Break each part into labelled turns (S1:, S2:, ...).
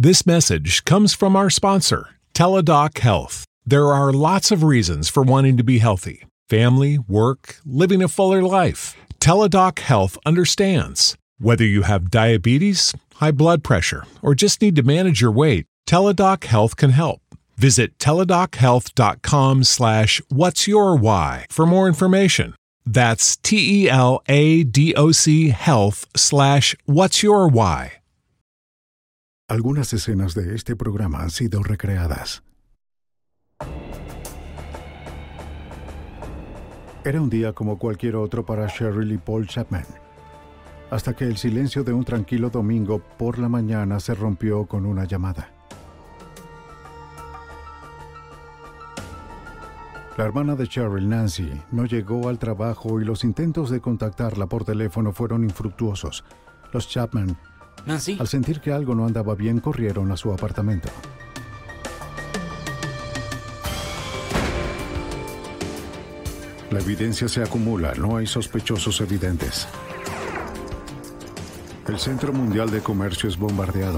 S1: This message comes from our sponsor, Teladoc Health. There are lots of reasons for wanting to be healthy. Family, work, living a fuller life. Teladoc Health understands. Whether you have diabetes, high blood pressure, or just need to manage your weight, Teladoc Health can help. Visit teladochealth.com/what'syourwhy for more information. That's TELADOC health/what'syourwhy.
S2: Algunas escenas de este programa han sido recreadas. Era un día como cualquier otro para Cheryl y Paul Chapman, hasta que el silencio de un tranquilo domingo por la mañana se rompió con una llamada. La hermana de Cheryl, Nancy, no llegó al trabajo y los intentos de contactarla por teléfono fueron infructuosos. Los Chapman,
S3: Nancy,
S2: al sentir que algo no andaba bien, corrieron a su apartamento. La evidencia se acumula, no hay sospechosos evidentes. El Centro Mundial de Comercio es bombardeado.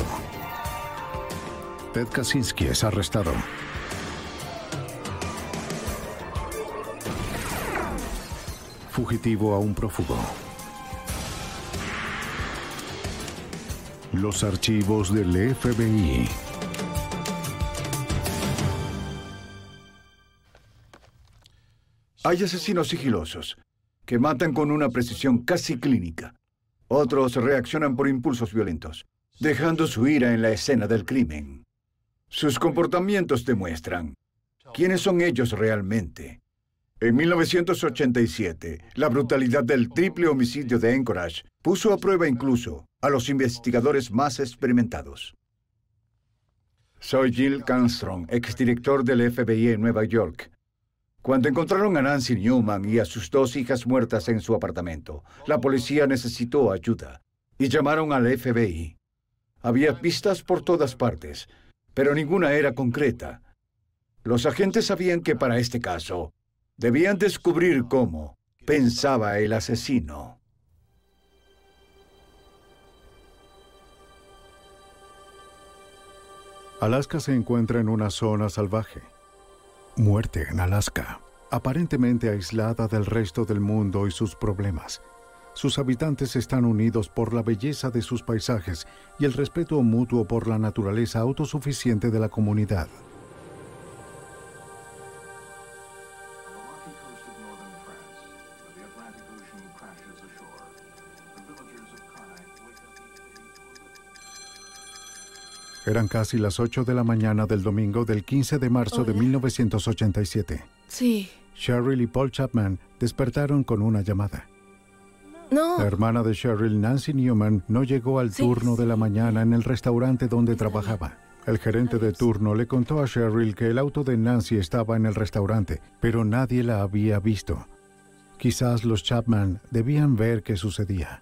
S2: Ted Kaczynski es arrestado. Fugitivo a un prófugo. Los archivos del FBI.
S4: Hay asesinos sigilosos que matan con una precisión casi clínica. Otros reaccionan por impulsos violentos, dejando su ira en la escena del crimen. Sus comportamientos demuestran quiénes son ellos realmente. En 1987, la brutalidad del triple homicidio de Anchorage puso a prueba incluso a los investigadores más experimentados. Soy Jill Canstrom, exdirector del FBI en Nueva York. Cuando encontraron a Nancy Newman y a sus dos hijas muertas en su apartamento, la policía necesitó ayuda y llamaron al FBI. Había pistas por todas partes, pero ninguna era concreta. Los agentes sabían que para este caso debían descubrir cómo pensaba el asesino.
S2: Alaska se encuentra en una zona salvaje. Muerte en Alaska, aparentemente aislada del resto del mundo y sus problemas. Sus habitantes están unidos por la belleza de sus paisajes y el respeto mutuo por la naturaleza autosuficiente de la comunidad. Eran casi las 8 de la mañana del domingo del 15 de marzo de 1987.
S5: Sí.
S2: Cheryl y Paul Chapman despertaron con una llamada.
S5: No.
S2: La hermana de Cheryl, Nancy Newman, no llegó al turno de la mañana en el restaurante donde trabajaba. El gerente de turno le contó a Cheryl que el auto de Nancy estaba en el restaurante, pero nadie la había visto. Quizás los Chapman debían ver qué sucedía.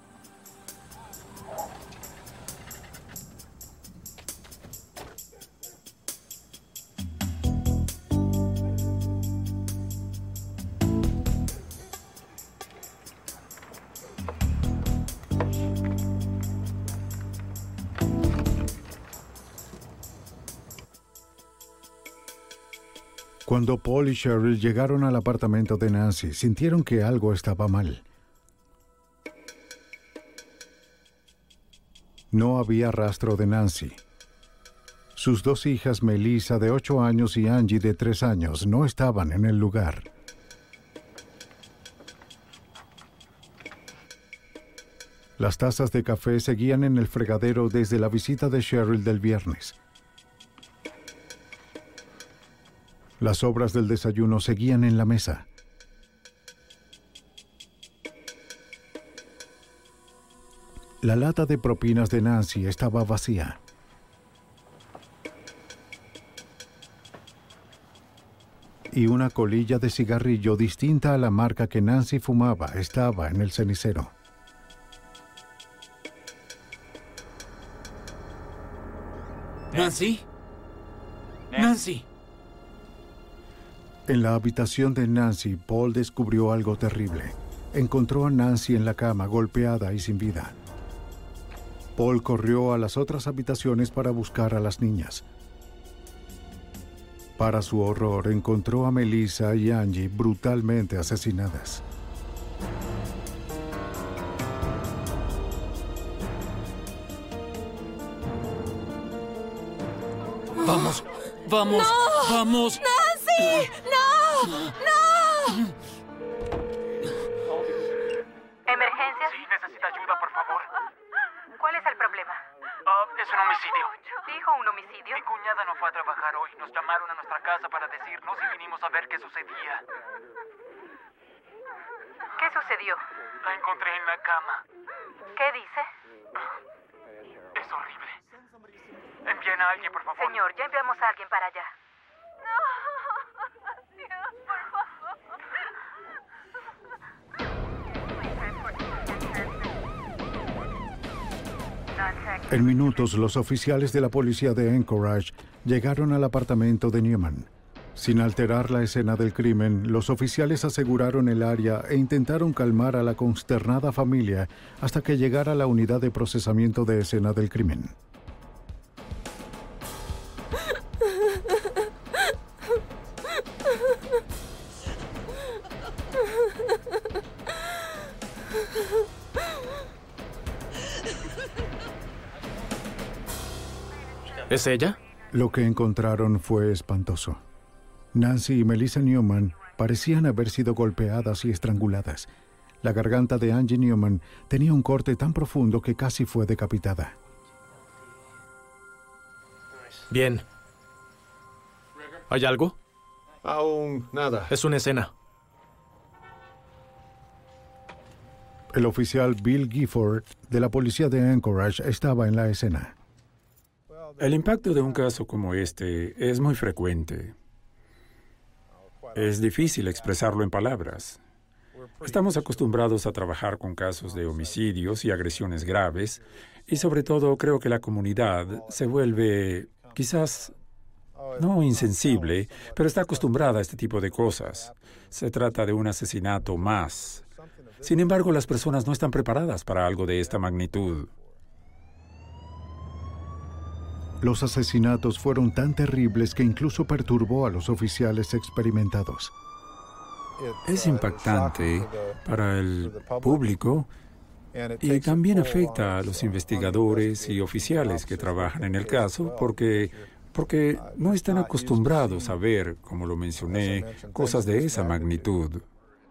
S2: Cuando Paul y Cheryl llegaron al apartamento de Nancy, sintieron que algo estaba mal. No había rastro de Nancy. Sus dos hijas, Melissa, de 8 años, y Angie, de 3 años, no estaban en el lugar. Las tazas de café seguían en el fregadero desde la visita de Cheryl del viernes. Las sobras del desayuno seguían en la mesa. La lata de propinas de Nancy estaba vacía. Y una colilla de cigarrillo distinta a la marca que Nancy fumaba estaba en el cenicero.
S3: ¿Nancy? ¡Nancy!
S2: En la habitación de Nancy, Paul descubrió algo terrible. Encontró a Nancy en la cama, golpeada y sin vida. Paul corrió a las otras habitaciones para buscar a las niñas. Para su horror, encontró a Melissa y Angie brutalmente asesinadas.
S3: ¡Vamos! ¡Vamos!
S5: ¡No!
S3: ¡Vamos!
S5: ¡Nancy! ¡No! ¡No!
S6: ¿Emergencia?
S7: Sí, necesita ayuda, por favor.
S6: ¿Cuál es el problema?
S7: Es un homicidio.
S6: ¿Dijo un homicidio?
S7: Mi cuñada no fue a trabajar hoy. Nos llamaron a nuestra casa para decirnos y vinimos a ver qué sucedía.
S6: ¿Qué sucedió?
S7: La encontré en la cama.
S6: ¿Qué dice?
S7: Es horrible. Envíen a alguien, por favor.
S6: Señor, ya enviamos a alguien para allá. No, Dios, por favor.
S2: En minutos, los oficiales de la policía de Anchorage llegaron al apartamento de Newman. Sin alterar la escena del crimen, los oficiales aseguraron el área e intentaron calmar a la consternada familia hasta que llegara la unidad de procesamiento de escena del crimen.
S3: ¿Es ella?
S2: Lo que encontraron fue espantoso. Nancy y Melissa Newman parecían haber sido golpeadas y estranguladas. La garganta de Angie Newman tenía un corte tan profundo que casi fue decapitada.
S3: Bien. ¿Hay algo?
S8: Aún nada.
S3: Es una escena.
S2: El oficial Bill Gifford de la policía de Anchorage estaba en la escena.
S9: El impacto de un caso como este es muy frecuente. Es difícil expresarlo en palabras. Estamos acostumbrados a trabajar con casos de homicidios y agresiones graves, y sobre todo creo que la comunidad se vuelve, quizás, no insensible, pero está acostumbrada a este tipo de cosas. Se trata de un asesinato más. Sin embargo, las personas no están preparadas para algo de esta magnitud.
S2: Los asesinatos fueron tan terribles que incluso perturbó a los oficiales experimentados.
S9: Es impactante para el público y también afecta a los investigadores y oficiales que trabajan en el caso porque no están acostumbrados a ver, como lo mencioné, cosas de esa magnitud.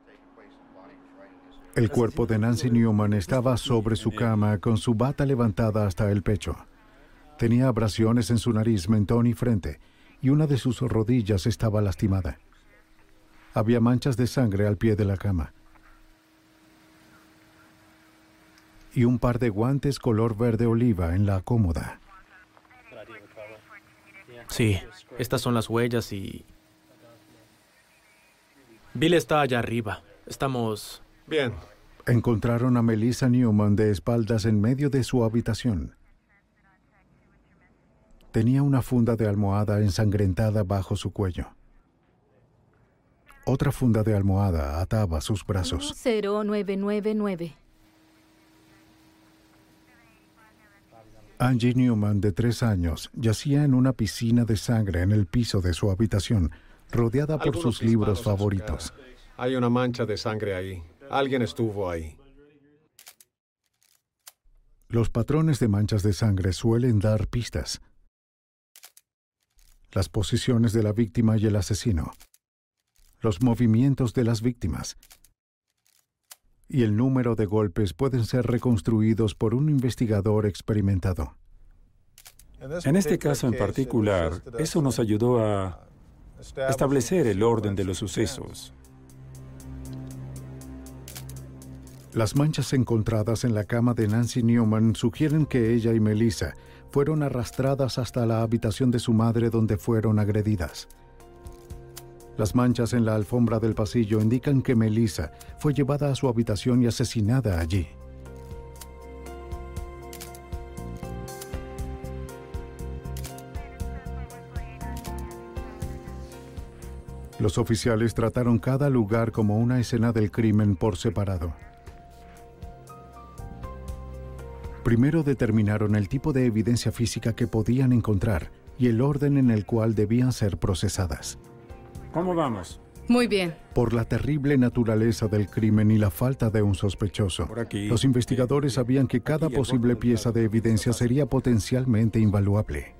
S2: El cuerpo de Nancy Newman estaba sobre su cama con su bata levantada hasta el pecho. Tenía abrasiones en su nariz, mentón y frente, y una de sus rodillas estaba lastimada. Había manchas de sangre al pie de la cama. Y un par de guantes color verde oliva en la cómoda.
S3: Sí, estas son las huellas y... Bill está allá arriba. Estamos...
S8: Bien.
S2: Encontraron a Melissa Newman de espaldas en medio de su habitación. Tenía una funda de almohada ensangrentada bajo su cuello. Otra funda de almohada ataba sus brazos.
S5: 0999.
S2: Angie Newman, de 3 años, yacía en una piscina de sangre en el piso de su habitación, rodeada por
S8: Algunos
S2: sus libros
S8: disparos a su
S2: favoritos.
S8: cara. Hay una mancha de sangre ahí. Alguien estuvo ahí.
S2: Los patrones de manchas de sangre suelen dar pistas. Las posiciones de la víctima y el asesino. Los movimientos de las víctimas. Y el número de golpes pueden ser reconstruidos por un investigador experimentado.
S9: En este caso en particular, eso nos ayudó a establecer el orden de los sucesos.
S2: Las manchas encontradas en la cama de Nancy Newman sugieren que ella y Melissa fueron arrastradas hasta la habitación de su madre donde fueron agredidas. Las manchas en la alfombra del pasillo indican que Melissa fue llevada a su habitación y asesinada allí. Los oficiales trataron cada lugar como una escena del crimen por separado. Primero determinaron el tipo de evidencia física que podían encontrar y el orden en el cual debían ser procesadas.
S9: ¿Cómo vamos?
S5: Muy bien.
S2: Por la terrible naturaleza del crimen y la falta de un sospechoso,
S9: Por aquí.
S2: los investigadores sabían que cada
S9: Aquí,
S2: posible
S9: abajo.
S2: pieza de evidencia sería potencialmente invaluable.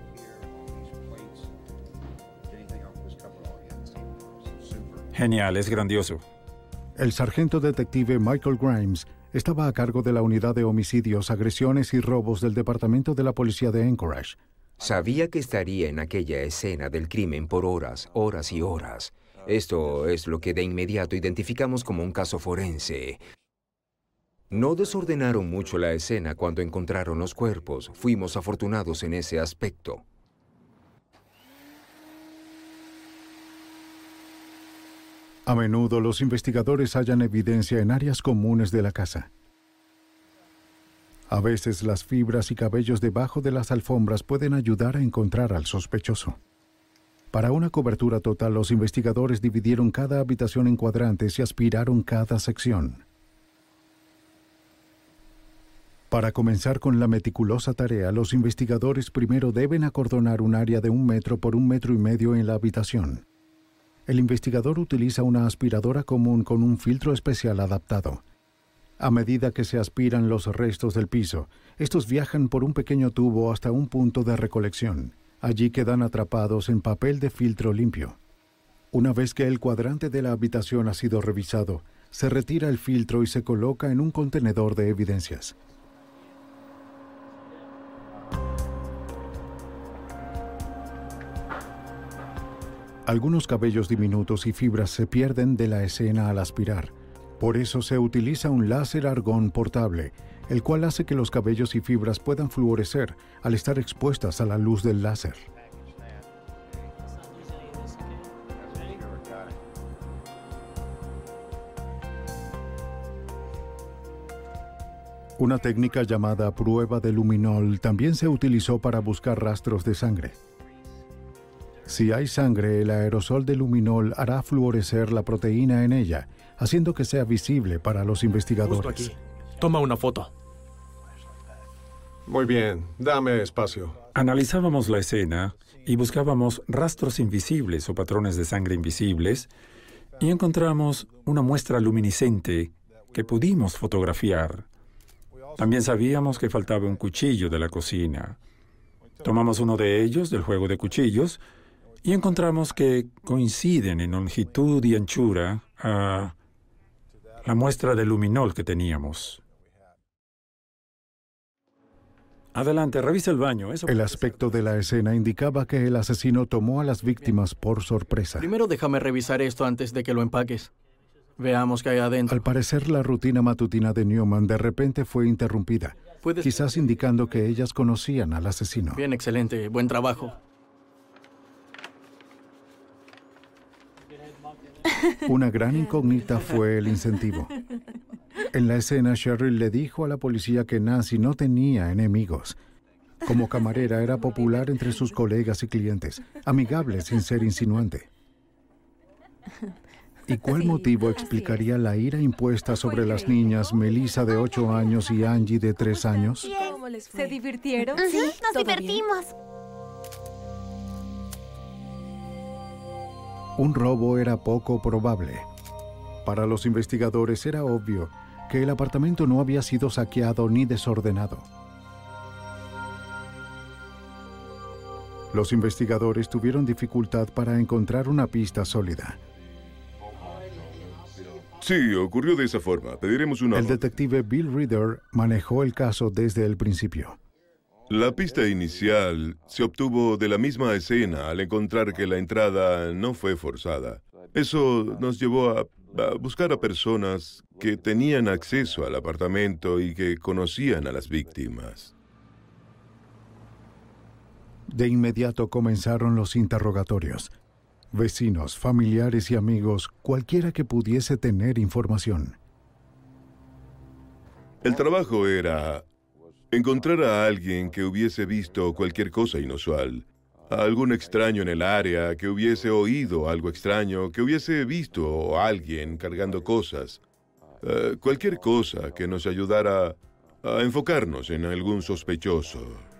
S9: Genial, es grandioso.
S2: El sargento detective Michael Grimes estaba a cargo de la unidad de homicidios, agresiones y robos del Departamento de la Policía de Anchorage.
S10: Sabía que estaría en aquella escena del crimen por horas, horas y horas. Esto es lo que de inmediato identificamos como un caso forense. No desordenaron mucho la escena cuando encontraron los cuerpos. Fuimos afortunados en ese aspecto.
S2: A menudo los investigadores hallan evidencia en áreas comunes de la casa. A veces las fibras y cabellos debajo de las alfombras pueden ayudar a encontrar al sospechoso. Para una cobertura total, los investigadores dividieron cada habitación en cuadrantes y aspiraron cada sección. Para comenzar con la meticulosa tarea, los investigadores primero deben acordonar un área de 1 metro por 1,5 metros en la habitación. El investigador utiliza una aspiradora común con un filtro especial adaptado. A medida que se aspiran los restos del piso, estos viajan por un pequeño tubo hasta un punto de recolección. Allí quedan atrapados en papel de filtro limpio. Una vez que el cuadrante de la habitación ha sido revisado, se retira el filtro y se coloca en un contenedor de evidencias. Algunos cabellos diminutos y fibras se pierden de la escena al aspirar. Por eso se utiliza un láser argón portable, el cual hace que los cabellos y fibras puedan fluorecer al estar expuestas a la luz del láser. Una técnica llamada prueba de luminol también se utilizó para buscar rastros de sangre. Si hay sangre, el aerosol de luminol hará fluorecer la proteína en ella, haciendo que sea visible para los investigadores.
S3: Justo aquí. Toma una foto.
S8: Muy bien, dame espacio.
S9: Analizábamos la escena y buscábamos rastros invisibles o patrones de sangre invisibles y encontramos una muestra luminiscente que pudimos fotografiar. También sabíamos que faltaba un cuchillo de la cocina. Tomamos uno de ellos del juego de cuchillos y encontramos que coinciden en longitud y anchura a la muestra de luminol que teníamos. Adelante, revisa el baño.
S2: El aspecto de la escena indicaba que el asesino tomó a las víctimas por sorpresa.
S11: Primero déjame revisar esto antes de que lo empaques. Veamos qué hay adentro.
S2: Al parecer, la rutina matutina de Newman de repente fue interrumpida, quizás indicando que ellas conocían al asesino.
S11: Bien, excelente. Buen trabajo.
S2: Una gran incógnita fue el incentivo. En la escena, Cheryl le dijo a la policía que Nancy no tenía enemigos. Como camarera era popular entre sus colegas y clientes, amigable sin ser insinuante. ¿Y cuál motivo explicaría la ira impuesta sobre las niñas Melissa de 8 años y Angie de 3 años?
S12: ¿Cómo les fue? ¿Se divirtieron?
S6: Sí,
S12: ¿Sí?
S6: nos
S12: ¿Todo
S6: divertimos.
S2: Un robo era poco probable. Para los investigadores era obvio que el apartamento no había sido saqueado ni desordenado. Los investigadores tuvieron dificultad para encontrar una pista sólida.
S13: Sí, ocurrió de esa forma. Pediremos una...
S2: El detective Bill Reader manejó el caso desde el principio.
S13: La pista inicial se obtuvo de la misma escena al encontrar que la entrada no fue forzada. Eso nos llevó a buscar a personas que tenían acceso al apartamento y que conocían a las víctimas.
S2: De inmediato comenzaron los interrogatorios. Vecinos, familiares y amigos, cualquiera que pudiese tener información.
S13: El trabajo era encontrar a alguien que hubiese visto cualquier cosa inusual, a algún extraño en el área, que hubiese oído algo extraño, que hubiese visto a alguien cargando cosas, cualquier cosa que nos ayudara a enfocarnos en algún sospechoso.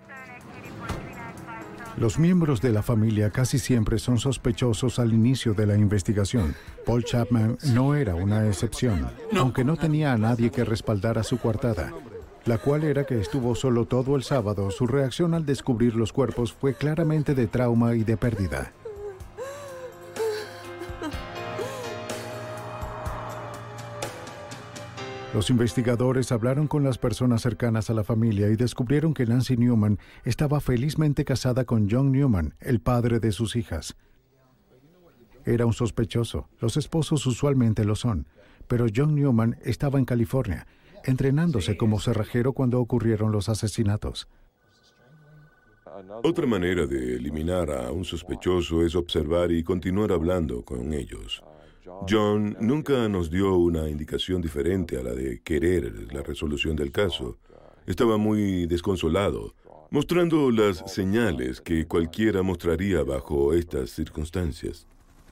S2: Los miembros de la familia casi siempre son sospechosos al inicio de la investigación. Paul Chapman no era una excepción, aunque no tenía a nadie que respaldara su coartada, la cual era que estuvo solo todo el sábado. Su reacción al descubrir los cuerpos fue claramente de trauma y de pérdida. Los investigadores hablaron con las personas cercanas a la familia y descubrieron que Nancy Newman estaba felizmente casada con John Newman, el padre de sus hijas. Era un sospechoso. Los esposos usualmente lo son, pero John Newman estaba en California, entrenándose como cerrajero cuando ocurrieron los asesinatos.
S13: Otra manera de eliminar a un sospechoso es observar y continuar hablando con ellos. John nunca nos dio una indicación diferente a la de querer la resolución del caso. Estaba muy desconsolado, mostrando las señales que cualquiera mostraría bajo estas circunstancias.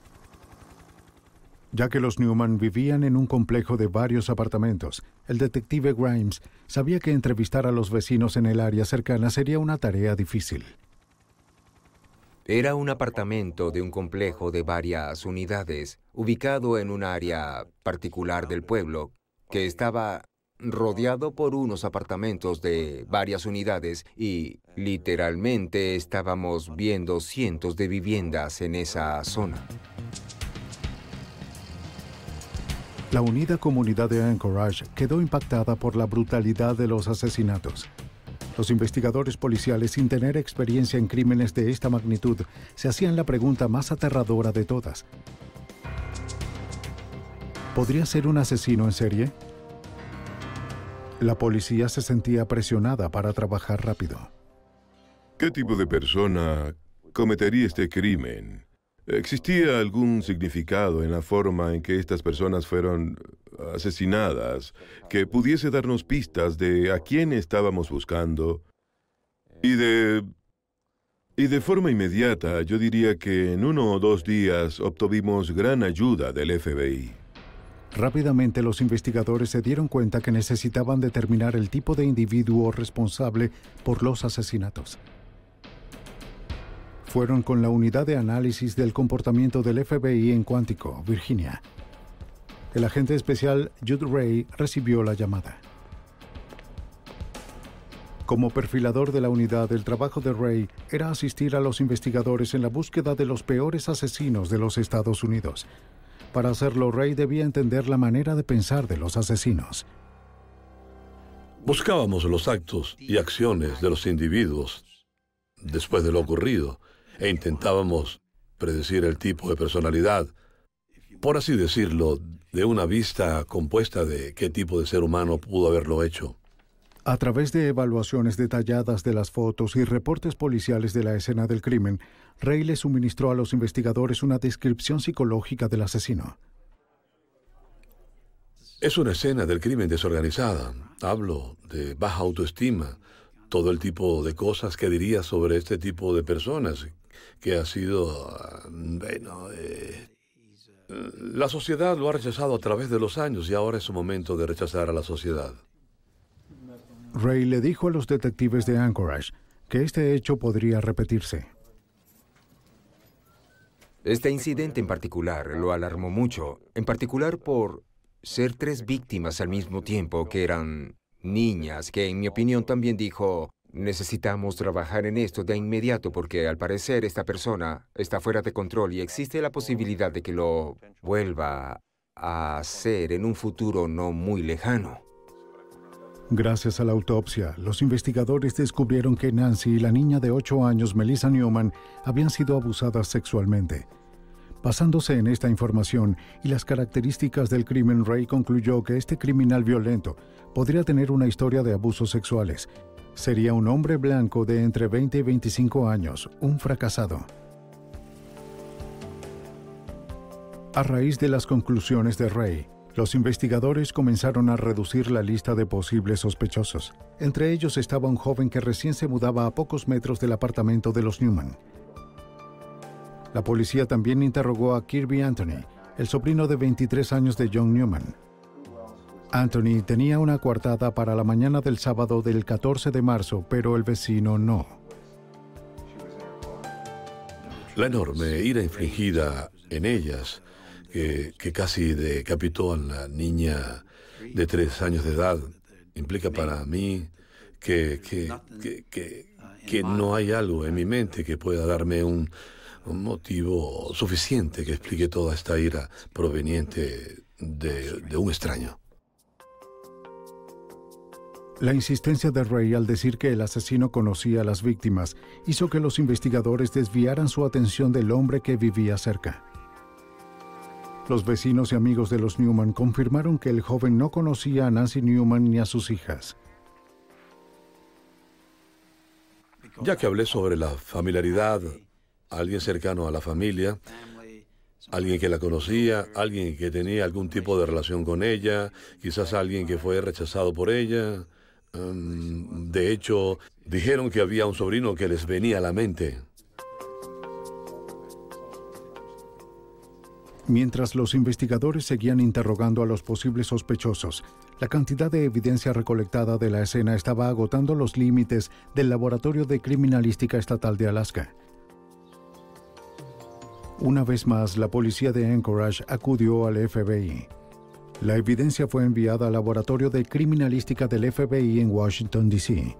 S2: Ya que los Newman vivían en un complejo de varios apartamentos, el detective Grimes sabía que entrevistar a los vecinos en el área cercana sería una tarea difícil.
S10: Era un apartamento de un complejo de varias unidades, ubicado en un área particular del pueblo, que estaba rodeado por unos apartamentos de varias unidades y literalmente estábamos viendo cientos de viviendas en esa zona.
S2: La unida comunidad de Anchorage quedó impactada por la brutalidad de los asesinatos. Los investigadores policiales, sin tener experiencia en crímenes de esta magnitud, se hacían la pregunta más aterradora de todas. ¿Podría ser un asesino en serie? La policía se sentía presionada para trabajar rápido.
S13: ¿Qué tipo de persona cometería este crimen? ¿Existía algún significado en la forma en que estas personas fueron asesinadas que pudiese darnos pistas de a quién estábamos buscando? Y de forma inmediata, yo diría que en 1 o 2 días obtuvimos gran ayuda del FBI.
S2: Rápidamente los investigadores se dieron cuenta que necesitaban determinar el tipo de individuo responsable por los asesinatos. Fueron con la unidad de análisis del comportamiento del FBI en Quantico, Virginia. El agente especial Jude Ray recibió la llamada. Como perfilador de la unidad, el trabajo de Ray era asistir a los investigadores en la búsqueda de los peores asesinos de los Estados Unidos. Para hacerlo, Ray debía entender la manera de pensar de los asesinos.
S14: Buscábamos los actos y acciones de los individuos después de lo ocurrido e intentábamos predecir el tipo de personalidad, por así decirlo, de una vista compuesta de qué tipo de ser humano pudo haberlo hecho.
S2: A través de evaluaciones detalladas de las fotos y reportes policiales de la escena del crimen, Ray le suministró a los investigadores una descripción psicológica del asesino.
S14: Es una escena del crimen desorganizada. Hablo de baja autoestima, todo el tipo de cosas que diría sobre este tipo de personas, que ha sido, la sociedad lo ha rechazado a través de los años y ahora es su momento de rechazar a la sociedad.
S2: Ray le dijo a los detectives de Anchorage que este hecho podría repetirse.
S10: Este incidente en particular lo alarmó mucho, en particular por ser 3 víctimas al mismo tiempo que eran niñas, que en mi opinión también dijo, necesitamos trabajar en esto de inmediato porque al parecer esta persona está fuera de control y existe la posibilidad de que lo vuelva a hacer en un futuro no muy lejano.
S2: Gracias a la autopsia, los investigadores descubrieron que Nancy y la niña de 8 años, Melissa Newman, habían sido abusadas sexualmente. Basándose en esta información y las características del crimen, Ray concluyó que este criminal violento podría tener una historia de abusos sexuales. Sería un hombre blanco de entre 20 y 25 años, un fracasado. A raíz de las conclusiones de Ray, los investigadores comenzaron a reducir la lista de posibles sospechosos. Entre ellos estaba un joven que recién se mudaba a pocos metros del apartamento de los Newman. La policía también interrogó a Kirby Anthony, el sobrino de 23 años de John Newman. Anthony tenía una coartada para la mañana del sábado del 14 de marzo, pero el vecino no.
S14: La enorme ira infligida en ellas, que casi decapitó a la niña de 3 años de edad, implica para mí que no hay algo en mi mente que pueda darme un motivo suficiente que explique toda esta ira proveniente de un extraño.
S2: La insistencia de Ray al decir que el asesino conocía a las víctimas hizo que los investigadores desviaran su atención del hombre que vivía cerca. Los vecinos y amigos de los Newman confirmaron que el joven no conocía a Nancy Newman ni a sus hijas.
S14: Ya que hablé sobre la familiaridad, alguien cercano a la familia, alguien que la conocía, alguien que tenía algún tipo de relación con ella, quizás alguien que fue rechazado por ella. De hecho, dijeron que había un sobrino que les venía a la mente.
S2: Mientras los investigadores seguían interrogando a los posibles sospechosos, la cantidad de evidencia recolectada de la escena estaba agotando los límites del Laboratorio de Criminalística Estatal de Alaska. Una vez más, la policía de Anchorage acudió al FBI. La evidencia fue enviada al Laboratorio de Criminalística del FBI en Washington, D.C.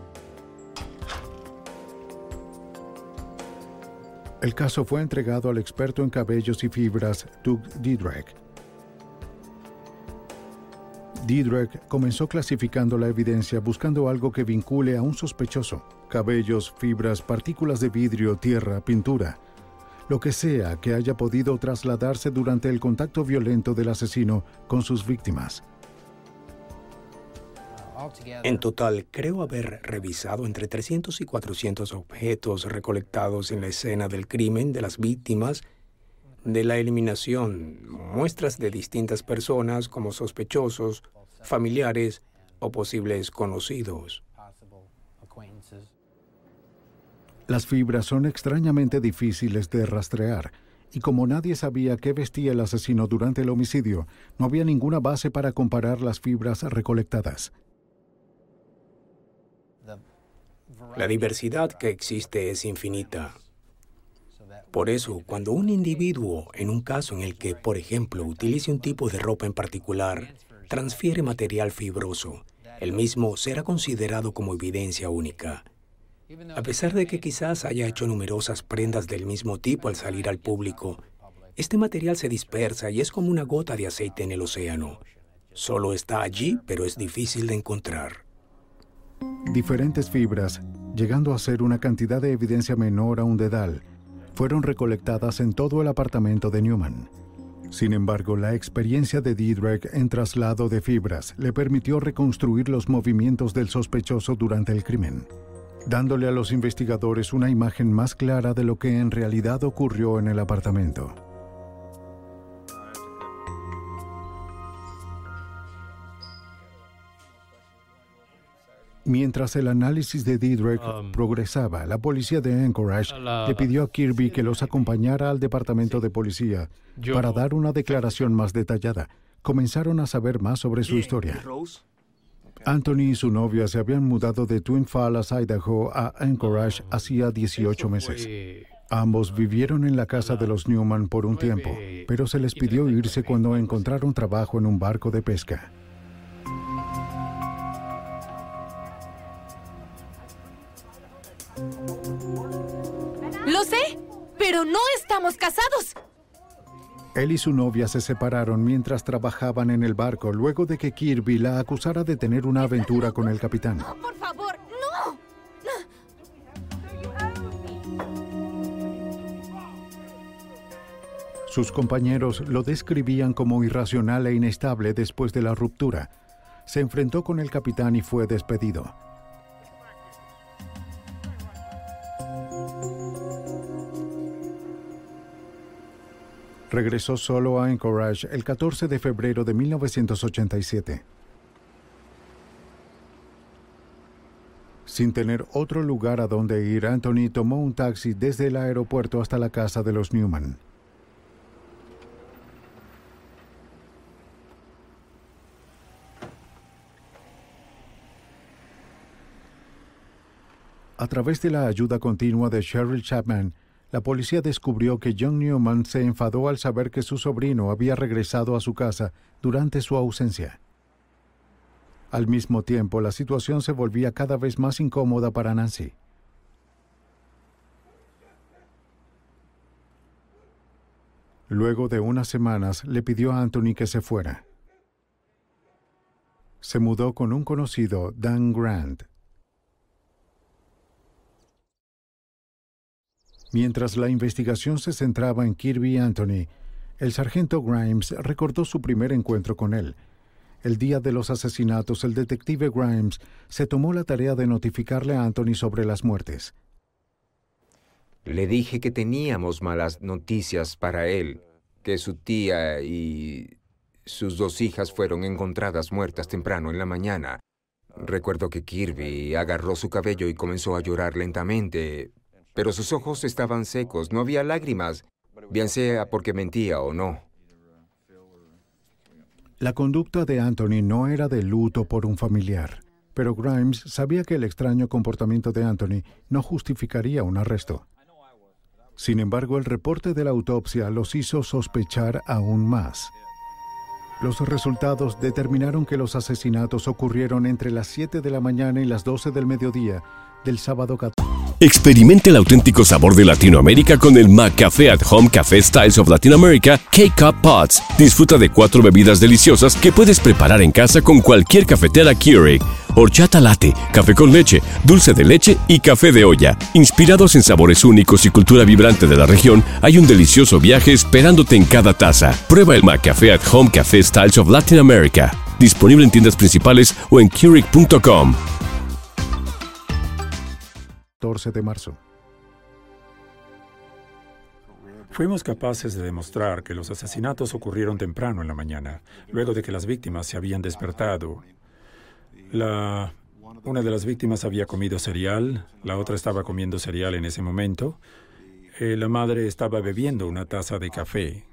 S2: El caso fue entregado al experto en cabellos y fibras, Doug Diedrek. Diedrek comenzó clasificando la evidencia buscando algo que vincule a un sospechoso: cabellos, fibras, partículas de vidrio, tierra, pintura. Lo que sea que haya podido trasladarse durante el contacto violento del asesino con sus víctimas.
S15: En total, creo haber revisado entre 300 y 400 objetos recolectados en la escena del crimen de las víctimas, de la eliminación, muestras de distintas personas como sospechosos, familiares o posibles conocidos.
S2: Las fibras son extrañamente difíciles de rastrear, y como nadie sabía qué vestía el asesino durante el homicidio, no había ninguna base para comparar las fibras recolectadas.
S15: La diversidad que existe es infinita. Por eso, cuando un individuo, en un caso en el que, por ejemplo, utilice un tipo de ropa en particular, transfiere material fibroso, el mismo será considerado como evidencia única. A pesar de que quizás haya hecho numerosas prendas del mismo tipo al salir al público, este material se dispersa y es como una gota de aceite en el océano. Solo está allí, pero es difícil de encontrar.
S2: Diferentes fibras, llegando a ser una cantidad de evidencia menor a un dedal, fueron recolectadas en todo el apartamento de Newman. Sin embargo, la experiencia de Diedrek en traslado de fibras le permitió reconstruir los movimientos del sospechoso durante el crimen, dándole a los investigadores una imagen más clara de lo que en realidad ocurrió en el apartamento. Mientras el análisis de Diedrek progresaba, la policía de Anchorage le pidió a Kirby que los acompañara al departamento de policía para dar una declaración más detallada. Comenzaron a saber más sobre su historia. Anthony y su novia se habían mudado de Twin Falls, Idaho, a Anchorage hacía 18 meses. Ambos vivieron en la casa de los Newman por un tiempo, pero se les pidió irse cuando encontraron trabajo en un barco de pesca.
S5: Lo sé, pero no estamos casados.
S2: Él y su novia se separaron mientras trabajaban en el barco luego de que Kirby la acusara de tener una aventura con el capitán.
S5: No, por favor, no.
S2: Sus compañeros lo describían como irracional e inestable después de la ruptura. Se enfrentó con el capitán y fue despedido. Regresó solo a Anchorage el 14 de febrero de 1987. Sin tener otro lugar a donde ir, Anthony tomó un taxi desde el aeropuerto hasta la casa de los Newman. A través de la ayuda continua de Cheryl Chapman, la policía descubrió que John Newman se enfadó al saber que su sobrino había regresado a su casa durante su ausencia. Al mismo tiempo, la situación se volvía cada vez más incómoda para Nancy. Luego de unas semanas, le pidió a Anthony que se fuera. Se mudó con un conocido, Dan Grant. Mientras la investigación se centraba en Kirby Anthony, el sargento Grimes recordó su primer encuentro con él. El día de los asesinatos, el detective Grimes se tomó la tarea de notificarle a Anthony sobre las muertes.
S10: Le dije que teníamos malas noticias para él, que su tía y sus 2 hijas fueron encontradas muertas temprano en la mañana. Recuerdo que Kirby agarró su cabello y comenzó a llorar lentamente, pero sus ojos estaban secos, no había lágrimas, bien sea porque mentía o no.
S2: La conducta de Anthony no era de luto por un familiar, pero Grimes sabía que el extraño comportamiento de Anthony no justificaría un arresto. Sin embargo, el reporte de la autopsia los hizo sospechar aún más. Los resultados determinaron que los asesinatos ocurrieron entre las 7 de la mañana y las 12 del mediodía del sábado 14.
S16: Experimente el auténtico sabor de Latinoamérica con el McCafé at Home Café Styles of Latin America K-Cup Pots. Disfruta de 4 bebidas deliciosas que puedes preparar en casa con cualquier cafetera Keurig. Horchata latte, café con leche, dulce de leche y café de olla. Inspirados en sabores únicos y cultura vibrante de la región, hay un delicioso viaje esperándote en cada taza. Prueba el McCafé at Home Café Styles of Latin America. Disponible en tiendas principales o en Keurig.com.
S2: 14 de marzo.
S9: Fuimos capaces de demostrar que los asesinatos ocurrieron temprano en la mañana, luego de que las víctimas se habían despertado. Una de las víctimas había comido cereal, la otra estaba comiendo cereal en ese momento. La madre estaba bebiendo una taza de café.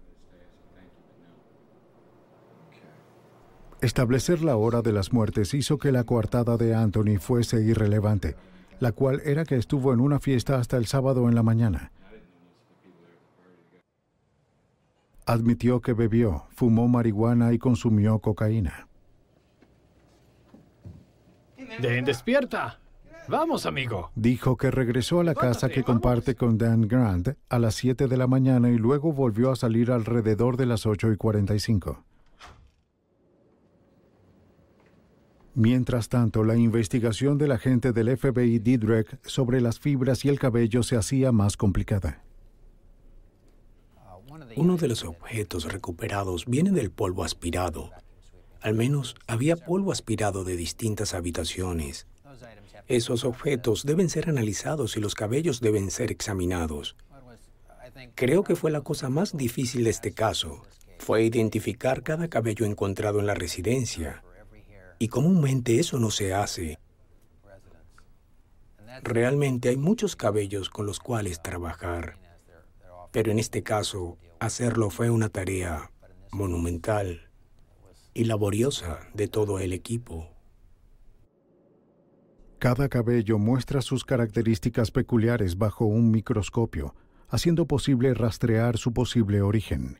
S2: Establecer la hora de las muertes hizo que la coartada de Anthony fuese irrelevante, la cual era que estuvo en una fiesta hasta el sábado en la mañana. Admitió que bebió, fumó marihuana y consumió cocaína.
S3: Despierta. Vamos, amigo.
S2: Dijo que regresó a la casa que comparte con Dan Grant a las 7 de la mañana y luego volvió a salir alrededor de las 8:45. Mientras tanto, la investigación del agente del FBI Didrek sobre las fibras y el cabello se hacía más complicada.
S15: Uno de los objetos recuperados viene del polvo aspirado. Al menos había polvo aspirado de distintas habitaciones. Esos objetos deben ser analizados y los cabellos deben ser examinados. Creo que fue la cosa más difícil de este caso. Fue identificar cada cabello encontrado en la residencia. Y comúnmente eso no se hace. Realmente hay muchos cabellos con los cuales trabajar. Pero en este caso, hacerlo fue una tarea monumental y laboriosa de todo el equipo.
S2: Cada cabello muestra sus características peculiares bajo un microscopio, haciendo posible rastrear su posible origen.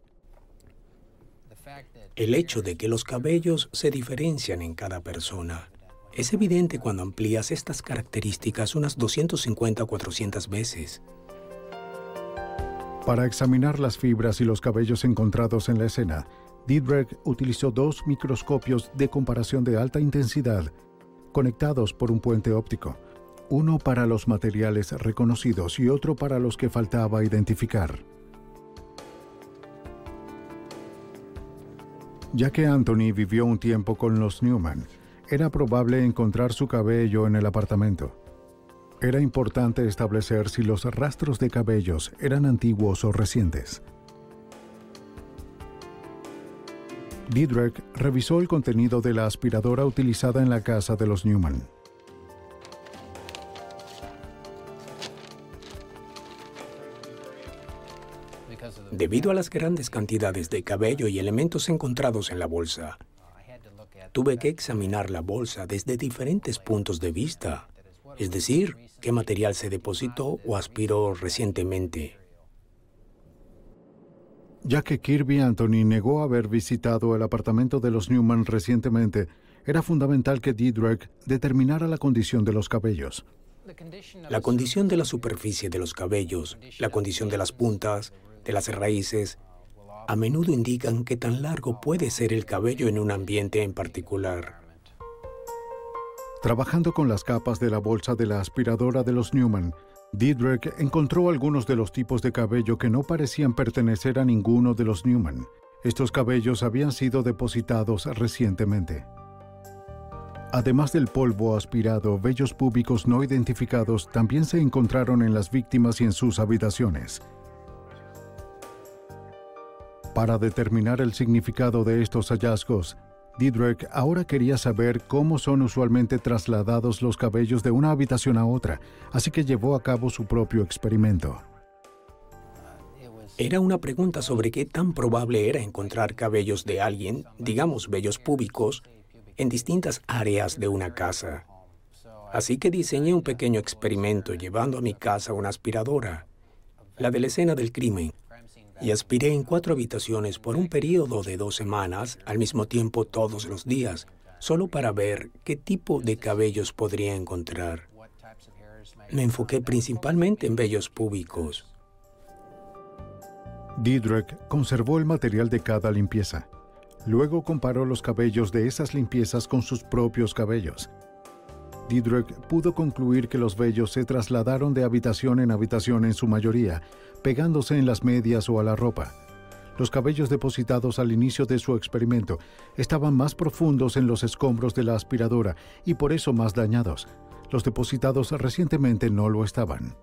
S15: El hecho de que los cabellos se diferencian en cada persona es evidente cuando amplías estas características unas 250 o 400 veces.
S2: Para examinar las fibras y los cabellos encontrados en la escena, Didrek utilizó 2 microscopios de comparación de alta intensidad conectados por un puente óptico, uno para los materiales reconocidos y otro para los que faltaba identificar. Ya que Anthony vivió un tiempo con los Newman, era probable encontrar su cabello en el apartamento. Era importante establecer si los rastros de cabellos eran antiguos o recientes. Didrek revisó el contenido de la aspiradora utilizada en la casa de los Newman.
S15: Debido a las grandes cantidades de cabello y elementos encontrados en la bolsa, tuve que examinar la bolsa desde diferentes puntos de vista. Es decir, qué material se depositó o aspiró recientemente.
S2: Ya que Kirby Anthony negó haber visitado el apartamento de los Newman recientemente, era fundamental que Deirdre determinara la condición de los cabellos.
S15: La condición de la superficie de los cabellos, la condición de las puntas, de las raíces, a menudo indican qué tan largo puede ser el cabello en un ambiente en particular.
S2: Trabajando con las capas de la bolsa de la aspiradora de los Newman, Deirdre encontró algunos de los tipos de cabello que no parecían pertenecer a ninguno de los Newman. Estos cabellos habían sido depositados recientemente. Además del polvo aspirado, vellos púbicos no identificados también se encontraron en las víctimas y en sus habitaciones. Para determinar el significado de estos hallazgos, Deirdre ahora quería saber cómo son usualmente trasladados los cabellos de una habitación a otra, así que llevó a cabo su propio experimento.
S15: Era una pregunta sobre qué tan probable era encontrar cabellos de alguien, digamos vellos púbicos, en distintas áreas de una casa. Así que diseñé un pequeño experimento llevando a mi casa una aspiradora, la de la escena del crimen, y aspiré en 4 habitaciones por un periodo de 2 semanas, al mismo tiempo todos los días, solo para ver qué tipo de cabellos podría encontrar. Me enfoqué principalmente en vellos púbicos.
S2: Deirdre conservó el material de cada limpieza. Luego comparó los cabellos de esas limpiezas con sus propios cabellos. Deirdre pudo concluir que los vellos se trasladaron de habitación en habitación en su mayoría, pegándose en las medias o a la ropa. Los cabellos depositados al inicio de su experimento estaban más profundos en los escombros de la aspiradora y por eso más dañados. Los depositados recientemente no lo estaban.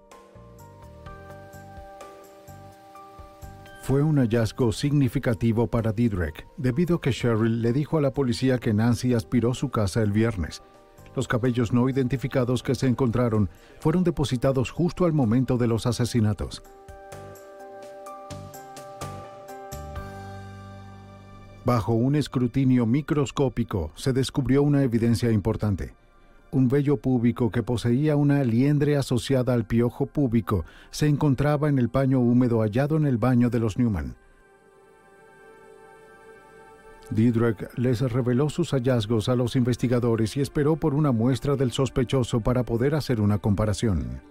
S2: Fue un hallazgo significativo para Deirdre, debido a que Cheryl le dijo a la policía que Nancy aspiró su casa el viernes. Los cabellos no identificados que se encontraron fueron depositados justo al momento de los asesinatos. Bajo un escrutinio microscópico se descubrió una evidencia importante. Un vello púbico que poseía una liendre asociada al piojo púbico se encontraba en el paño húmedo hallado en el baño de los Newman. Deirdre les reveló sus hallazgos a los investigadores y esperó por una muestra del sospechoso para poder hacer una comparación.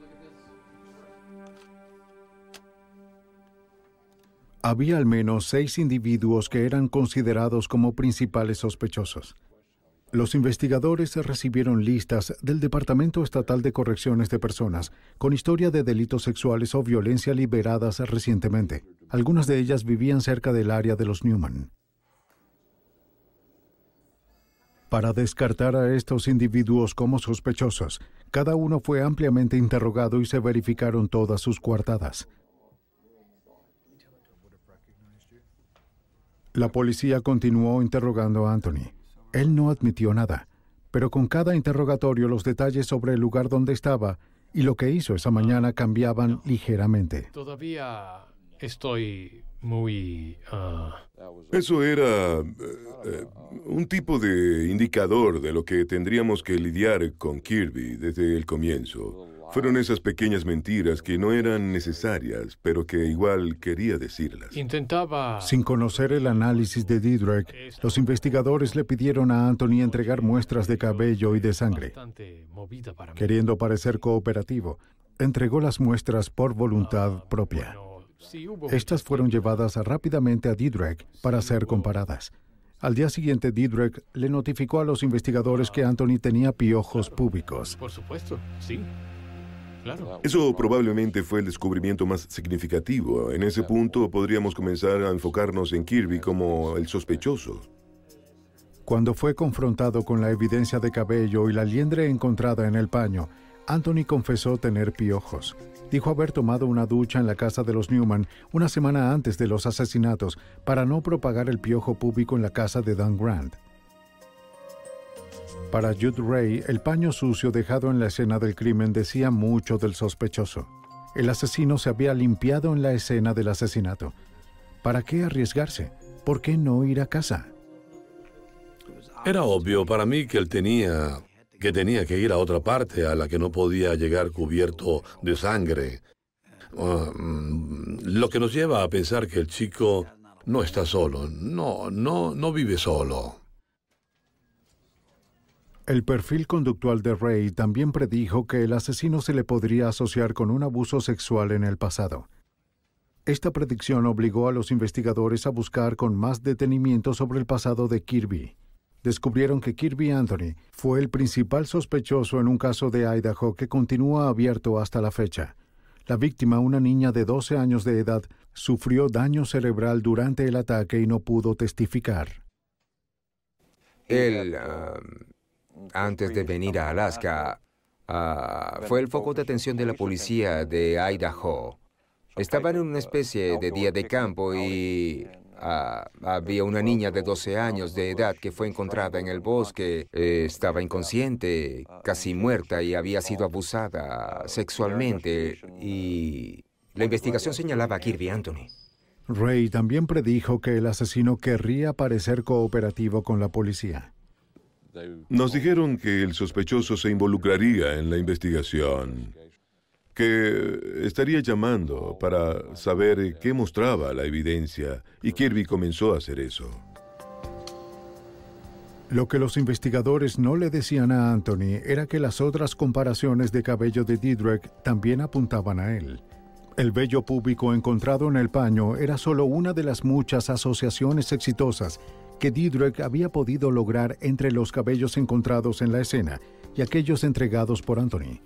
S2: Había al menos 6 individuos que eran considerados como principales sospechosos. Los investigadores recibieron listas del Departamento Estatal de Correcciones de Personas con historia de delitos sexuales o violencia liberadas recientemente. Algunas de ellas vivían cerca del área de los Newman. Para descartar a estos individuos como sospechosos, cada uno fue ampliamente interrogado y se verificaron todas sus coartadas. La policía continuó interrogando a Anthony. Él no admitió nada, pero con cada interrogatorio los detalles sobre el lugar donde estaba y lo que hizo esa mañana cambiaban ligeramente.
S3: Todavía estoy muy...
S13: Eso era un tipo de indicador de lo que tendríamos que lidiar con Kirby desde el comienzo. Fueron esas pequeñas mentiras que no eran necesarias, pero que igual quería decirlas.
S3: Intentaba...
S2: Sin conocer el análisis de Deirdre, los investigadores le pidieron a Anthony entregar muestras de cabello y de sangre. Queriendo parecer cooperativo, entregó las muestras por voluntad propia. Estas fueron llevadas rápidamente a Deirdre para ser comparadas. Al día siguiente, Deirdre le notificó a los investigadores que Anthony tenía piojos púbicos.
S3: Por supuesto, sí. Claro.
S13: Eso probablemente fue el descubrimiento más significativo. En ese punto podríamos comenzar a enfocarnos en Kirby como el sospechoso.
S2: Cuando fue confrontado con la evidencia de cabello y la liendre encontrada en el paño, Anthony confesó tener piojos. Dijo haber tomado una ducha en la casa de los Newman una semana antes de los asesinatos para no propagar el piojo púbico en la casa de Dan Grant. Para Jude Ray, el paño sucio dejado en la escena del crimen decía mucho del sospechoso. El asesino se había limpiado en la escena del asesinato. ¿Para qué arriesgarse? ¿Por qué no ir a casa?
S14: Era obvio para mí que él tenía que tenía que ir a otra parte a la que no podía llegar cubierto de sangre. Lo que nos lleva a pensar que el chico no está solo, no vive solo.
S2: El perfil conductual de Ray también predijo que el asesino se le podría asociar con un abuso sexual en el pasado. Esta predicción obligó a los investigadores a buscar con más detenimiento sobre el pasado de Kirby. Descubrieron que Kirby Anthony fue el principal sospechoso en un caso de Idaho que continúa abierto hasta la fecha. La víctima, una niña de 12 años de edad, sufrió daño cerebral durante el ataque y no pudo testificar.
S10: Él, antes de venir a Alaska, fue el foco de atención de la policía de Idaho. Estaban en una especie de día de campo y había una niña de 12 años de edad que fue encontrada en el bosque. Estaba inconsciente, casi muerta y había sido abusada sexualmente. Y la investigación señalaba a Kirby Anthony.
S2: Ray también predijo que el asesino querría parecer cooperativo con la policía.
S13: Nos dijeron que el sospechoso se involucraría en la investigación, que estaría llamando para saber qué mostraba la evidencia, y Kirby comenzó a hacer eso.
S2: Lo que los investigadores no le decían a Anthony era que las otras comparaciones de cabello de Diedrich también apuntaban a él. El vello púbico encontrado en el paño era solo una de las muchas asociaciones exitosas que Diedrich había podido lograr entre los cabellos encontrados en la escena y aquellos entregados por Anthony.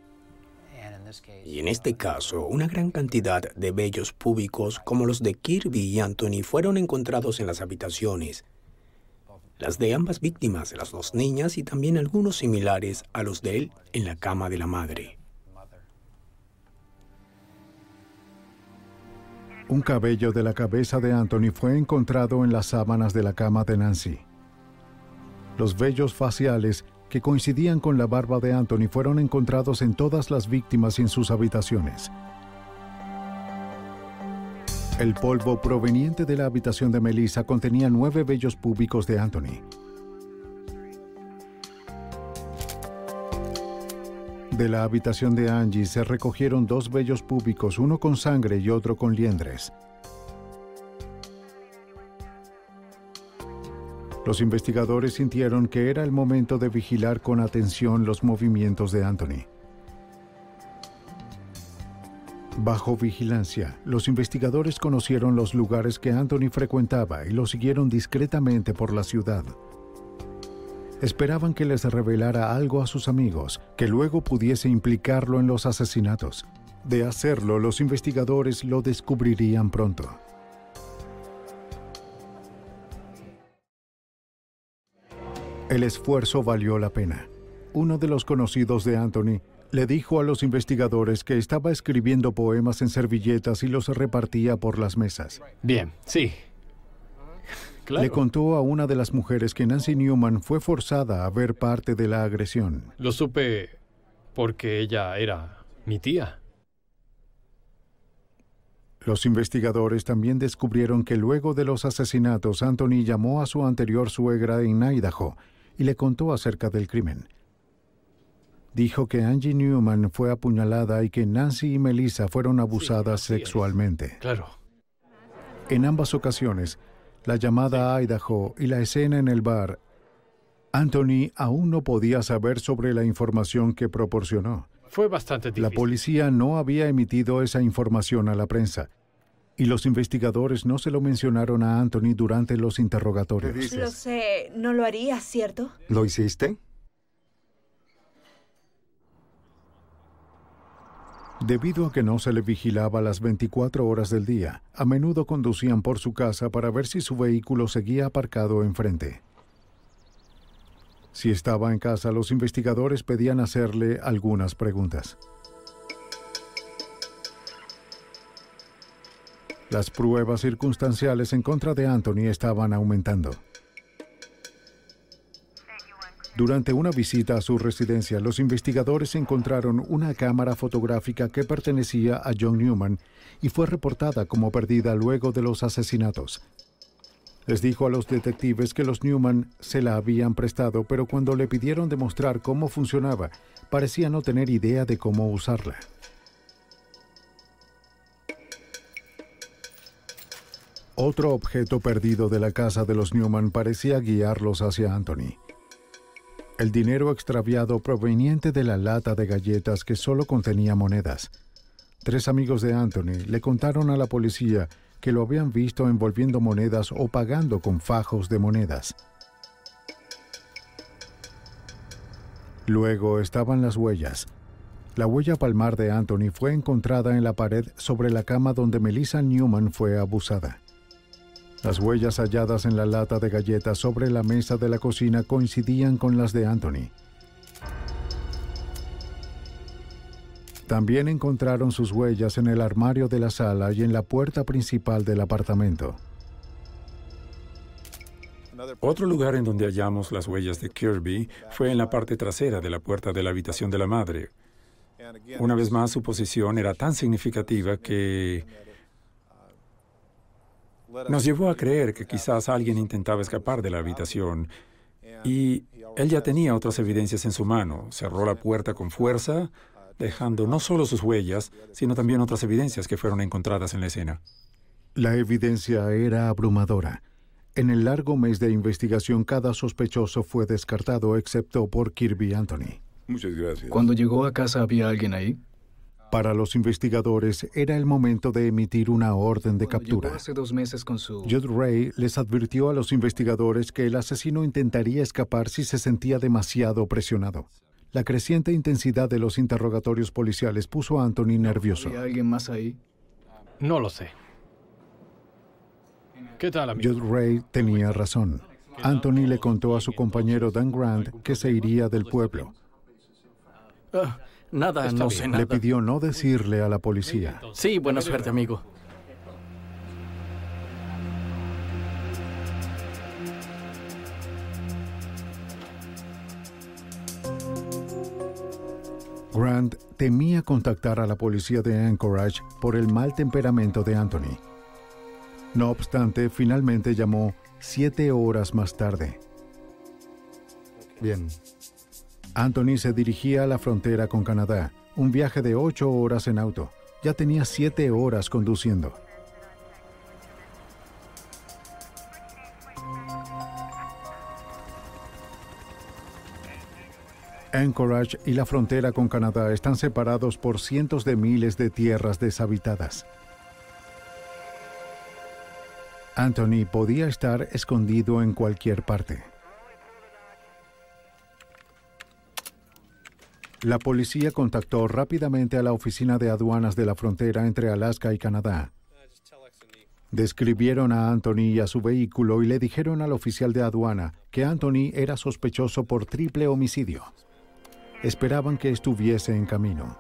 S15: Y en este caso, una gran cantidad de vellos púbicos como los de Kirby y Anthony fueron encontrados en las habitaciones. Las de ambas víctimas, las dos niñas, y también algunos similares a los de él en la cama de la madre.
S2: Un cabello de la cabeza de Anthony fue encontrado en las sábanas de la cama de Nancy. Los vellos faciales que coincidían con la barba de Anthony fueron encontrados en todas las víctimas y en sus habitaciones. El polvo proveniente de la habitación de Melissa contenía 9 vellos púbicos de Anthony. De la habitación de Angie se recogieron 2 vellos púbicos, uno con sangre y otro con liendres. Los investigadores sintieron que era el momento de vigilar con atención los movimientos de Anthony. Bajo vigilancia, los investigadores conocieron los lugares que Anthony frecuentaba y lo siguieron discretamente por la ciudad. Esperaban que les revelara algo a sus amigos, que luego pudiese implicarlo en los asesinatos. De hacerlo, los investigadores lo descubrirían pronto. El esfuerzo valió la pena. Uno de los conocidos de Anthony le dijo a los investigadores que estaba escribiendo poemas en servilletas y los repartía por las mesas.
S3: Bien, sí. Claro.
S2: Le contó a una de las mujeres que Nancy Newman fue forzada a ver parte de la agresión.
S3: Lo supe porque ella era mi tía.
S2: Los investigadores también descubrieron que luego de los asesinatos, Anthony llamó a su anterior suegra en Idaho y le contó acerca del crimen. Dijo que Angie Newman fue apuñalada y que Nancy y Melissa fueron abusadas sexualmente.
S3: Claro.
S2: En ambas ocasiones, la llamada a Idaho y la escena en el bar, Anthony aún no podía saber sobre la información que proporcionó.
S3: Fue bastante difícil.
S2: La policía no había emitido esa información a la prensa, y los investigadores no se lo mencionaron a Anthony durante los interrogatorios.
S12: Lo sé, no lo harías, ¿cierto?
S17: ¿Lo hiciste?
S2: Debido a que no se le vigilaba las 24 horas del día, a menudo conducían por su casa para ver si su vehículo seguía aparcado enfrente. Si estaba en casa, los investigadores pedían hacerle algunas preguntas. Las pruebas circunstanciales en contra de Anthony estaban aumentando. Durante una visita a su residencia, los investigadores encontraron una cámara fotográfica que pertenecía a John Newman y fue reportada como perdida luego de los asesinatos. Les dijo a los detectives que los Newman se la habían prestado, pero cuando le pidieron demostrar cómo funcionaba, parecía no tener idea de cómo usarla. Otro objeto perdido de la casa de los Newman parecía guiarlos hacia Anthony. El dinero extraviado proveniente de la lata de galletas que solo contenía monedas. 3 amigos de Anthony le contaron a la policía que lo habían visto envolviendo monedas o pagando con fajos de monedas. Luego estaban las huellas. La huella palmar de Anthony fue encontrada en la pared sobre la cama donde Melissa Newman fue abusada. Las huellas halladas en la lata de galletas sobre la mesa de la cocina coincidían con las de Anthony. También encontraron sus huellas en el armario de la sala y en la puerta principal del apartamento.
S9: Otro lugar en donde hallamos las huellas de Kirby fue en la parte trasera de la puerta de la habitación de la madre. Una vez más, su posición era tan significativa que nos llevó a creer que quizás alguien intentaba escapar de la habitación. Y él ya tenía otras evidencias en su mano. Cerró la puerta con fuerza, dejando no solo sus huellas, sino también otras evidencias que fueron encontradas en la escena.
S2: La evidencia era abrumadora. En el largo mes de investigación, cada sospechoso fue descartado excepto por Kirby Anthony.
S13: Muchas gracias.
S11: Cuando llegó a casa, ¿había alguien ahí?
S2: Para los investigadores, era el momento de emitir una orden de captura.
S11: Llegó hace 2 meses con su...
S2: Judd Ray les advirtió a los investigadores que el asesino intentaría escapar si se sentía demasiado presionado. La creciente intensidad de los interrogatorios policiales puso a Anthony nervioso.
S11: ¿Había alguien más ahí?
S3: No lo sé. ¿Qué tal, amigo?
S2: Judd Ray tenía razón. Anthony le contó a su compañero Dan Grant que se iría del pueblo.
S11: Nada, no sé nada.
S2: Le pidió no decirle a la policía.
S11: Sí, buena suerte, amigo.
S2: Grant temía contactar a la policía de Anchorage por el mal temperamento de Anthony. No obstante, finalmente llamó 7 horas más tarde.
S8: Bien.
S2: Anthony se dirigía a la frontera con Canadá, un viaje de 8 horas en auto. Ya tenía 7 horas conduciendo. Anchorage y la frontera con Canadá están separados por cientos de miles de tierras deshabitadas. Anthony podía estar escondido en cualquier parte. La policía contactó rápidamente a la oficina de aduanas de la frontera entre Alaska y Canadá. Describieron a Anthony y a su vehículo y le dijeron al oficial de aduana que Anthony era sospechoso por triple homicidio. Esperaban que estuviese en camino.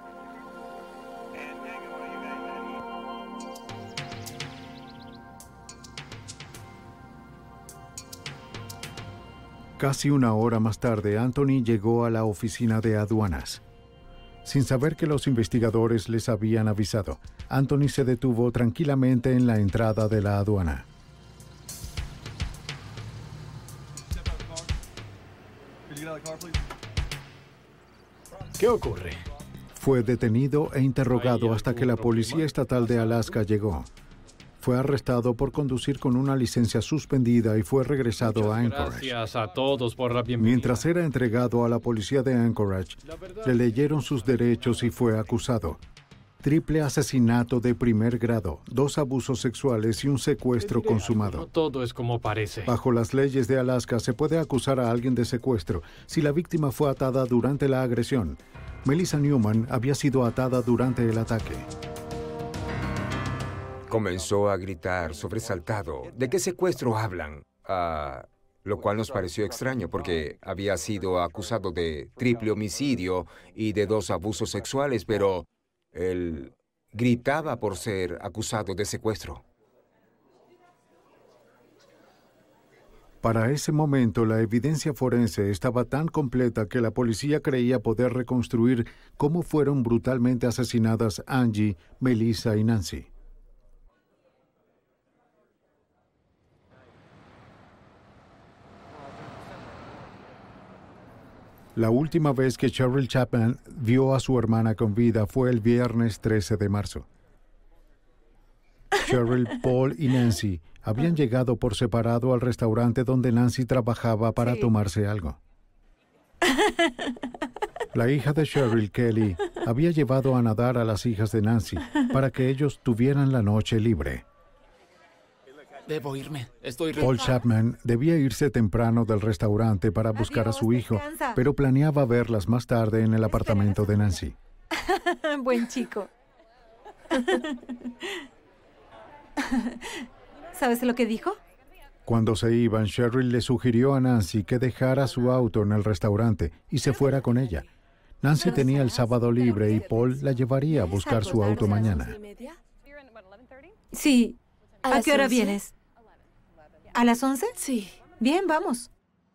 S2: Casi 1 hora más tarde, Anthony llegó a la oficina de aduanas. Sin saber que los investigadores les habían avisado, Anthony se detuvo tranquilamente en la entrada de la aduana.
S3: ¿Qué ocurre?
S2: Fue detenido e interrogado hasta que la Policía Estatal de Alaska llegó. Fue arrestado por conducir con una licencia suspendida y fue regresado a Anchorage.
S3: Gracias a todos por la bienvenida.
S2: Mientras era entregado a la policía de Anchorage, le leyeron sus derechos y fue acusado. Triple asesinato de primer grado, 2 abusos sexuales y un secuestro consumado.
S3: No todo es como parece.
S2: Bajo las leyes de Alaska se puede acusar a alguien de secuestro si la víctima fue atada durante la agresión. Melissa Newman había sido atada durante el ataque.
S10: Comenzó a gritar, sobresaltado. ¿De qué secuestro hablan? Lo cual nos pareció extraño porque había sido acusado de triple homicidio y de 2 abusos sexuales, pero él gritaba por ser acusado de secuestro.
S2: Para ese momento, la evidencia forense estaba tan completa que la policía creía poder reconstruir cómo fueron brutalmente asesinadas Angie, Melissa y Nancy. La última vez que Cheryl Chapman vio a su hermana con vida fue el viernes 13 de marzo. Cheryl, Paul y Nancy habían llegado por separado al restaurante donde Nancy trabajaba para tomarse algo. La hija de Cheryl, Kelly, había llevado a nadar a las hijas de Nancy para que ellos tuvieran la noche libre.
S17: Debo irme. Estoy
S2: Paul Chapman debía irse temprano del restaurante para buscar a su hijo, pero planeaba verlas más tarde en el apartamento de Nancy.
S18: Buen chico. ¿Sabes lo que dijo?
S2: Cuando se iban, Cheryl le sugirió a Nancy que dejara su auto en el restaurante y se fuera con ella. Nancy tenía el sábado libre y Paul la llevaría a buscar su auto mañana.
S18: Sí. ¿A qué hora vienes? ¿A las 11?
S5: Sí.
S18: Bien, vamos.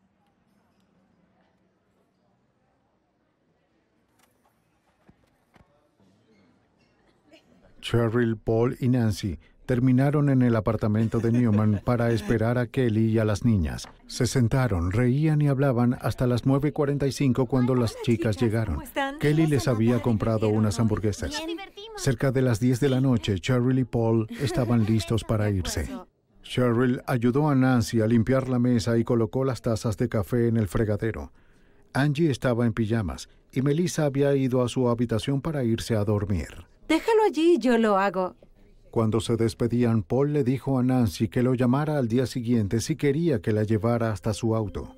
S2: Cheryl, Paul y Nancy terminaron en el apartamento de Newman para esperar a Kelly y a las niñas. Se sentaron, reían y hablaban hasta las 9:45 cuando las chicas llegaron. Kelly les había comprado unas hamburguesas. Cerca de las 10 de la noche, Cheryl y Paul estaban listos para irse. Cheryl ayudó a Nancy a limpiar la mesa y colocó las tazas de café en el fregadero. Angie estaba en pijamas y Melissa había ido a su habitación para irse a dormir.
S18: Déjalo allí, yo lo hago.
S2: Cuando se despedían, Paul le dijo a Nancy que lo llamara al día siguiente si quería que la llevara hasta su auto.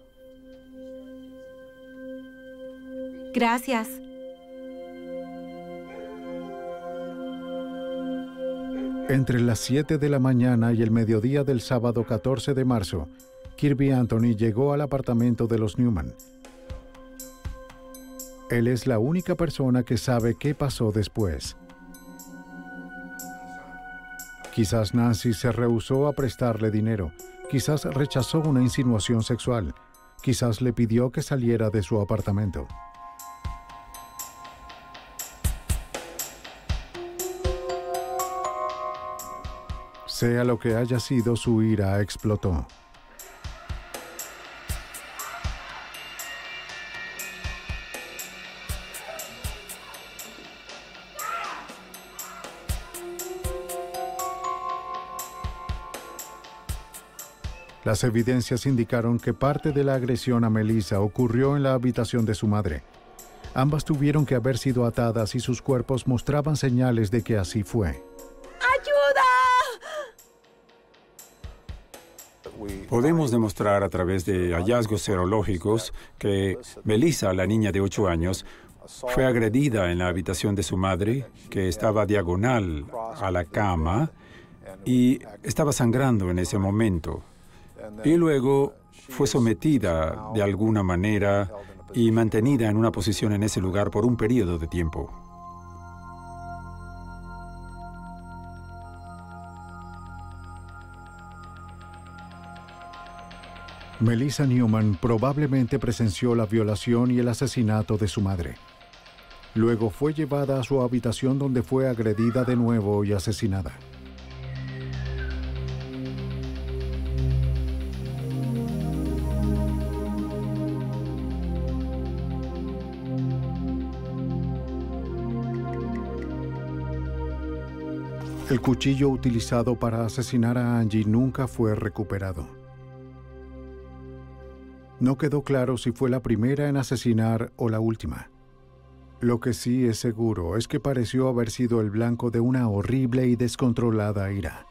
S18: Gracias.
S2: Entre las 7 de la mañana y el mediodía del sábado 14 de marzo, Kirby Anthony llegó al apartamento de los Newman. Él es la única persona que sabe qué pasó después. Quizás Nancy se rehusó a prestarle dinero, quizás rechazó una insinuación sexual, quizás le pidió que saliera de su apartamento. Sea lo que haya sido, su ira explotó. Las evidencias indicaron que parte de la agresión a Melissa ocurrió en la habitación de su madre. Ambas tuvieron que haber sido atadas y sus cuerpos mostraban señales de que así fue.
S5: ¡Ayuda!
S9: Podemos demostrar a través de hallazgos serológicos que Melissa, la niña de 8 años, fue agredida en la habitación de su madre, que estaba diagonal a la cama y estaba sangrando en ese momento. Y luego fue sometida de alguna manera y mantenida en una posición en ese lugar por un periodo de tiempo.
S2: Melissa Newman probablemente presenció la violación y el asesinato de su madre. Luego fue llevada a su habitación donde fue agredida de nuevo y asesinada. El cuchillo utilizado para asesinar a Angie nunca fue recuperado. No quedó claro si fue la primera en asesinar o la última. Lo que sí es seguro es que pareció haber sido el blanco de una horrible y descontrolada ira.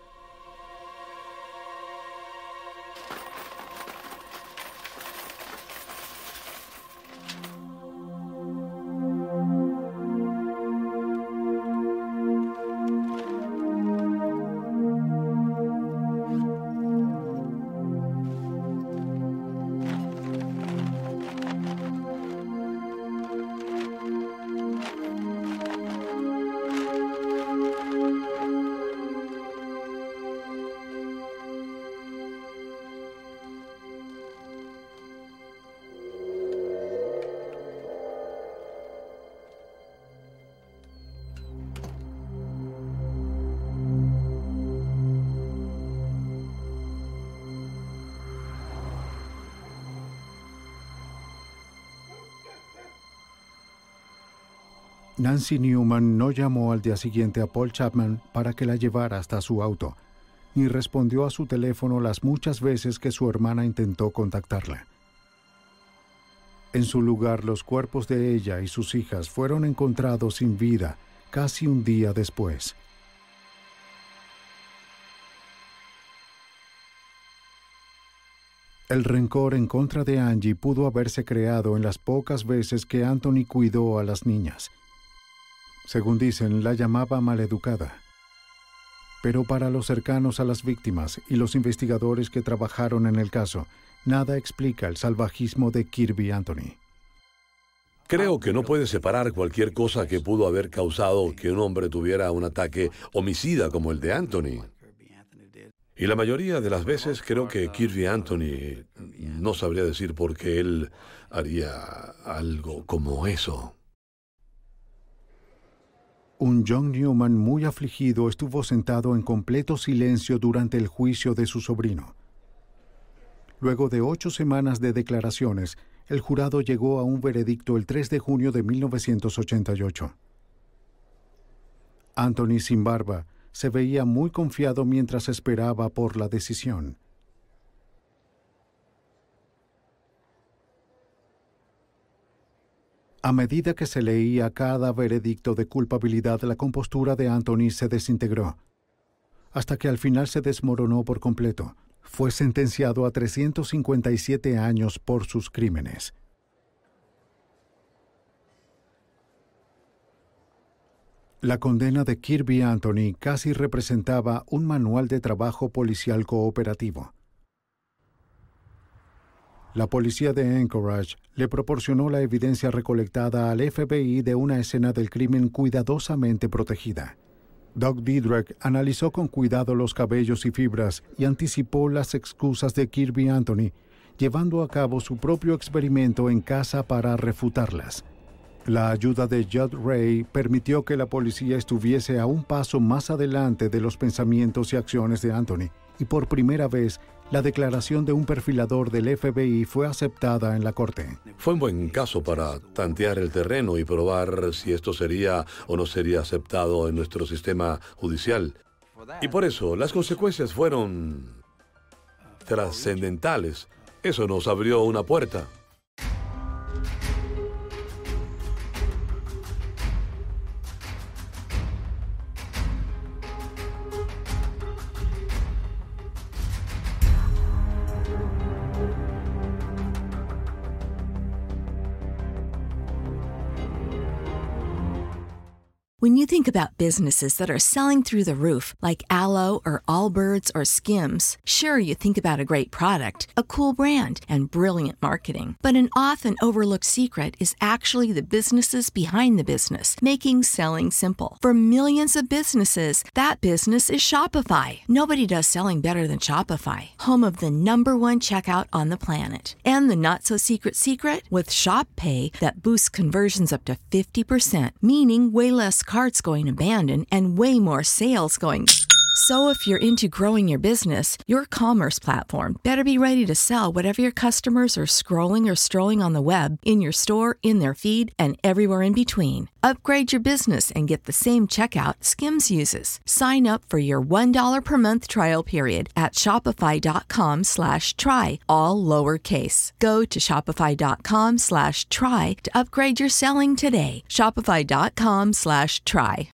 S2: Nancy Newman no llamó al día siguiente a Paul Chapman para que la llevara hasta su auto, ni respondió a su teléfono las muchas veces que su hermana intentó contactarla. En su lugar, los cuerpos de ella y sus hijas fueron encontrados sin vida casi un día después. El rencor en contra de Angie pudo haberse creado en las pocas veces que Anthony cuidó a las niñas. Según dicen, la llamaba maleducada. Pero para los cercanos a las víctimas y los investigadores que trabajaron en el caso, nada explica el salvajismo de Kirby Anthony.
S14: Creo que no puede separar cualquier cosa que pudo haber causado que un hombre tuviera un ataque homicida como el de Anthony. Y la mayoría de las veces creo que Kirby Anthony no sabría decir por qué él haría algo como eso.
S2: Un John Newman muy afligido estuvo sentado en completo silencio durante el juicio de su sobrino. Luego de 8 semanas de declaraciones, el jurado llegó a un veredicto el 3 de junio de 1988. Anthony, sin barba, se veía muy confiado mientras esperaba por la decisión. A medida que se leía cada veredicto de culpabilidad, la compostura de Anthony se desintegró, hasta que al final se desmoronó por completo. Fue sentenciado a 357 años por sus crímenes. La condena de Kirby Anthony casi representaba un manual de trabajo policial cooperativo. La policía de Anchorage le proporcionó la evidencia recolectada al FBI de una escena del crimen cuidadosamente protegida. Doug Didrek analizó con cuidado los cabellos y fibras y anticipó las excusas de Kirby Anthony, llevando a cabo su propio experimento en casa para refutarlas. La ayuda de Judd Ray permitió que la policía estuviese a un paso más adelante de los pensamientos y acciones de Anthony, y por primera vez, la declaración de un perfilador del FBI fue aceptada en la corte.
S14: Fue un buen caso para tantear el terreno y probar si esto sería o no sería aceptado en nuestro sistema judicial. Y por eso, las consecuencias fueron trascendentales. Eso nos abrió una puerta.
S19: When you think about businesses that are selling through the roof, like Aloe or Allbirds or Skims, sure, you think about a great product, a cool brand, and brilliant marketing. But an often overlooked secret is actually the businesses behind the business, making selling simple. For millions of businesses, that business is Shopify. Nobody does selling better than Shopify, home of the #1 checkout on the planet. And the not-so-secret secret? With Shop Pay that boosts conversions up to 50%, meaning way less carts going abandoned and way more sales going. So if you're into growing your business, your commerce platform better be ready to sell whatever your customers are scrolling or strolling on the web, in your store, in their feed, and everywhere in between. Upgrade your business and get the same checkout Skims uses. Sign up for your $1 per month trial period at shopify.com/try, all lowercase. Go to shopify.com/try to upgrade your selling today. Shopify.com/try.